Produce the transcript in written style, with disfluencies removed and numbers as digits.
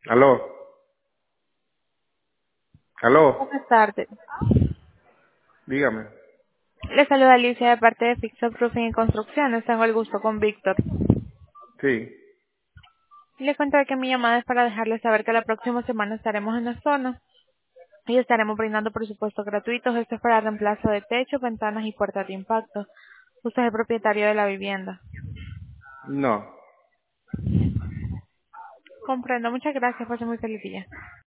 Aló, aló, Buenas tardes. dígame. Le saluda Alicia de parte de Fixo Roofing y Construcciones. Tengo el gusto con Víctor. Sí, Le cuento que mi llamada es para dejarle saber que la próxima semana estaremos en la zona y estaremos brindando presupuestos gratuitos. Esto es para reemplazo de techo, ventanas y puertas de impacto. Usted es el propietario de la vivienda. no. Comprendo. Muchas gracias. Pase muy feliz día.